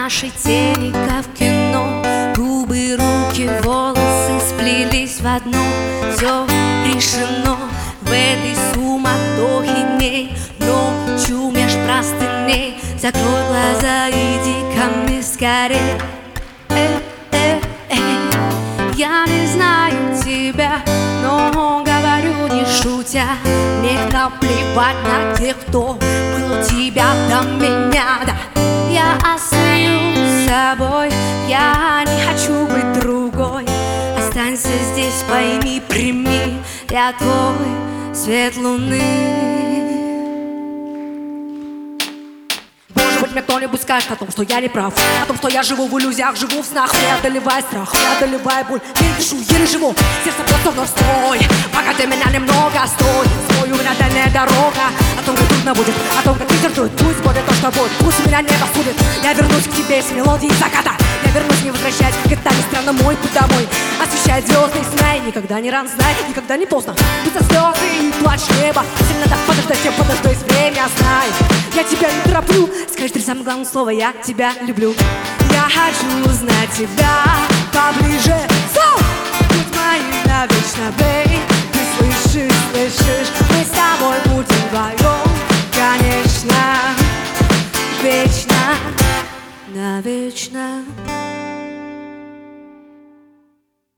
нашей тени, как в кино. Губы, руки, волосы сплелись в одно. Все решено в этой суматохе дней. Ночью меж простыней закрой глаза, иди ко мне скорей. Я не знаю тебя, но говорю не шутя. Мне наплевать на тех, кто был у тебя до меня, да. Я остаюсь с собой, я не хочу быть другой. Останься здесь, пойми, прими, я твой свет луны. Может быть, мне кто-нибудь скажет о том, что я не прав, о том, что я живу в иллюзиях, живу в снах, преодолевая страх, преодолевая боль. Я не дышу, еле живу, сердце просто вновь стой. Пока ты меня немного стой, свой у меня дальняя дорога. О том, как трудно будет, о том, как ветер дует, пусть будет то, что будет, пусть меня небо судит. Я вернусь к тебе с мелодией заката. Я вернусь, не возвращаясь, как это ни странно, мой путь домой освещает звезды и сна. И никогда не рано, знай, никогда не поздно. Будь слезы и плач неба, сильно так подождать, я подождусь, время знай. Я тебя не тороплю, скажи три самое главное слово: я тебя люблю. Я хочу узнать тебя поближе, будь моим навечно, бей.